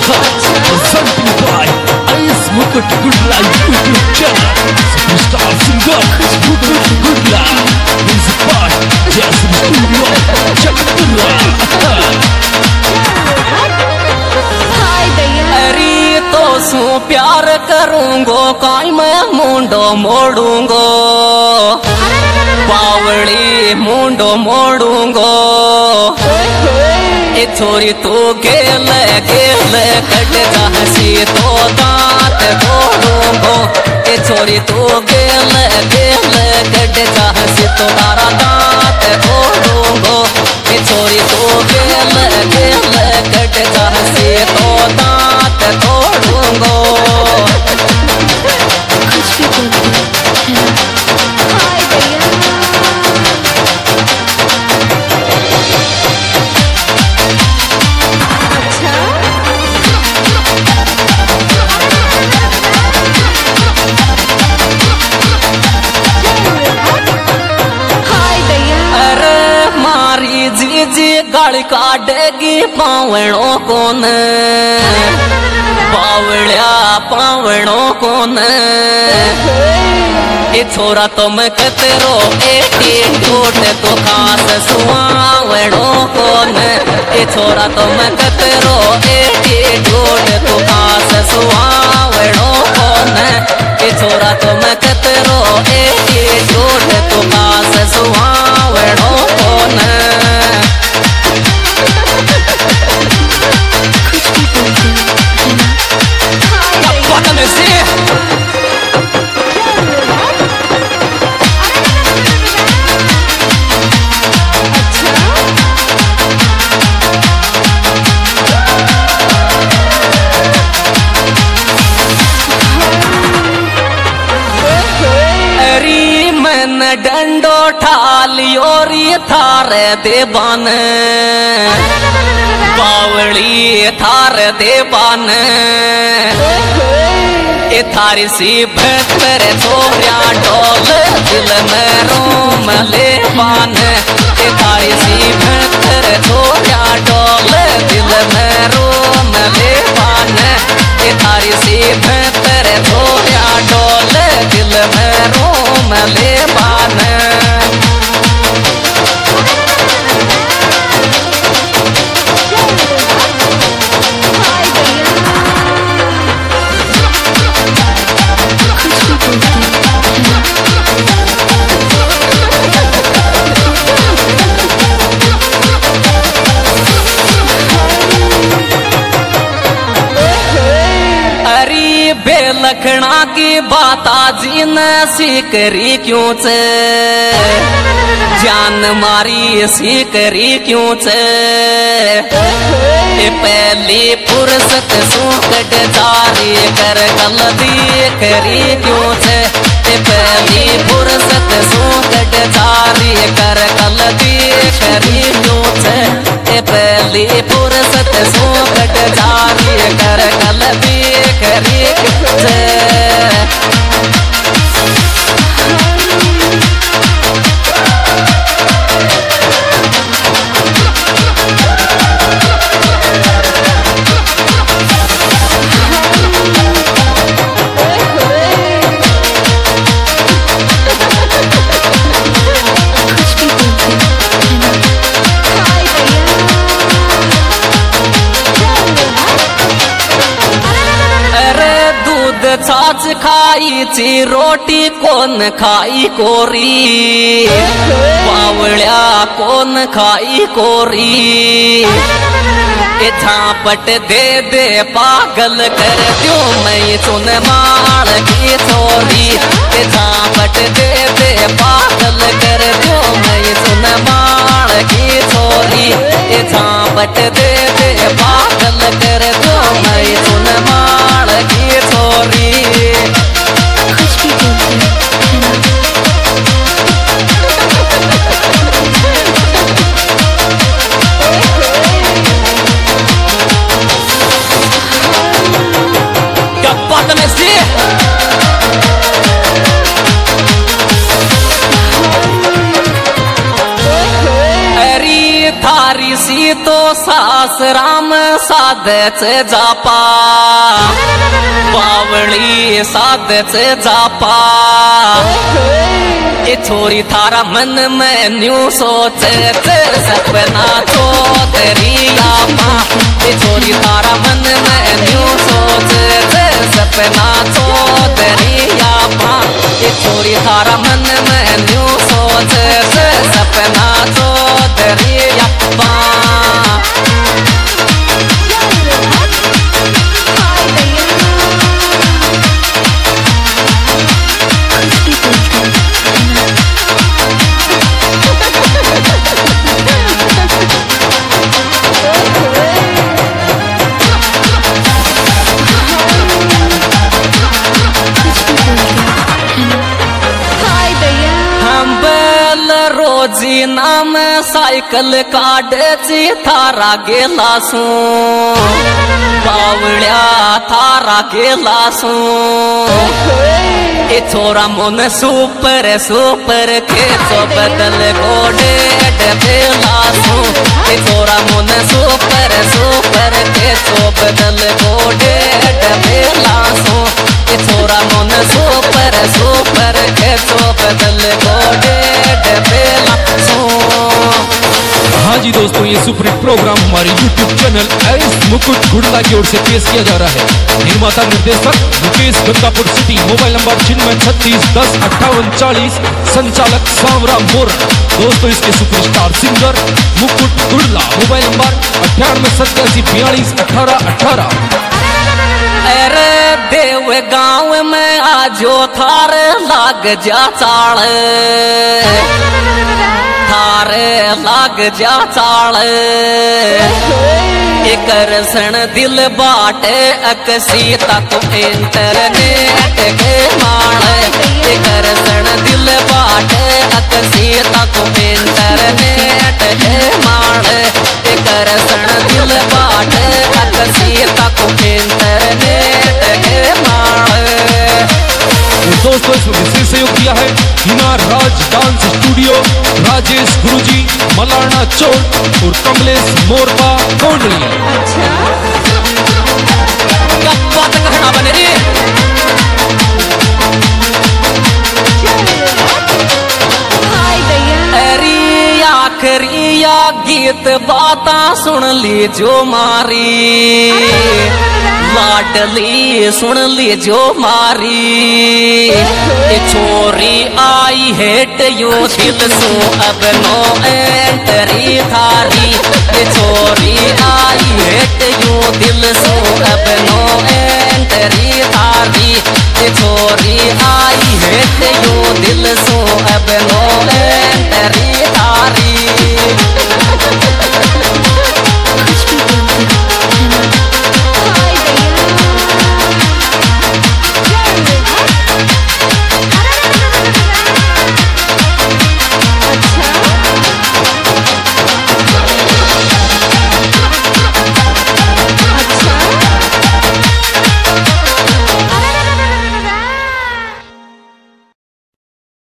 Presenting by Ice Mukut Good Life YouTube channel. Superstar singer Mukut Good Life. Music by Jason Studio. Check it out. अरे तो सू प्यार करूंगो काई मैं मुंडो मोड़ूंगो पावड़ी मुंडो मोड़ूंगो ए छोरी तो गेल गेल कट जासी तो दांत तोड़ूंगो ए छोरी तो गेल गेल कट जासी तो तारा दांत तोड़ूंगो ए छोरी तो गेल गेल कट जासी तो दांत तोड़ूंगो कुछ भी बोलते हैं हाय भैया गाड़ी काटेगी पावणों कोन पावड़िया पावणों कोन ए छोरा तुम कतरो एटीट्यूड तो खास सुहावणों कोन ए छोरा तुम कतरो एटीट्यूड तो खास सुहावणों कोन ए छोरा तुम कतरो एटीट्यूड तो खास सुहावणों कोन डंडो ठालियो री थारे देवान बावड़ी थारे देवान ए थारी सी भतर छोरिया डोल दिल में रोम ले पान ए थारी सी भतर छोरिया डोल दिल में रोम ले पान ए थारी सी भतर छोरिया डोल दिल में रोम ले पान बेलखना की बाता जी न सीकरी क्यों चे जान मारी सीकरी क्यों चे पहली फुर्सत सूकट जारी कर कल करी क्यों चे पहली फुर्सत सूकट जारी कर कल करी क्यों चे पहली फुर्सत सूकट जारी कर कल करी छाछ खाई ची रोटी कौन खाई कोरी पावड़िया कौन खाई कोरी ए झापट दे दे पागल कर दो मैं सुन मार की छोरी ए झापट दे दे पागल कर दो मैं सुन मार की छोरी ए झापट दे दे पागल कर दो मैं सुन मार की छोरी कुछ भी बोलते क्या बात में से सी तो सासराम साधच जापा बावळी साधच जापा ये छोरी थारा मन में न्यू सोचे सपना तो तेरी आपा ये छोरी थारा मन में न्यू सोचे सपना तो तेरी आपा ये छोरी थारा मन में न्यू सोचे सपना तो तेरी आपा रोजी नाम सायकल काढची थारा गेला सू बावळ्या थारा गेला सू ए छोरा मोन सुपर सुपर खेचो बदल गोडे डबेला सू ए छोरा मोन सुपर सुपर खेचो बदल गोडे डबेला सू ए छोरा मोन सुपर सुपर खेचो बदल गोडे डबेला सू। हाँ जी दोस्तों, ये सुपर हिट प्रोग्राम हमारे YouTube channel S Mukut Gudla की ओर से पेश किया जा रहा है। निर्माता निर्देशक Mukesh Gangapur city. Mobile number 9636105840। संचालक सांवराम मोर। दोस्तों इसके सुपरस्टार सिंगर मुकुट गुड़ला। Mobile number 9887421818। अरे देव गांव में आजो थार लाग जा चाल थारे लाग जा चाल करसन दिल बाटे अकसी तक इंटरनेट के माल करसन दिल बाटे अकसी तक इंटरनेट के माल करसन दिल बाटे अकसी तक इंटरनेट के माल। दोस्तों इसमें विशेष सहयोग किया है हिना राज डांस स्टूडियो, राजेश गुरुजी मलाना चौक और कमलेश मोरबा कोंडली। बात कहना बने रे आखिरी या गीत बाता सुन ली जो मारी लाडली सुन ली जो मारी छोरी आई हेट यो दिल सो अब नो एंटरी थारी छोरी आई हेट यो दिल सो अब नो एंटरी थारी छोरी आई हेट यो दिल सो अब नो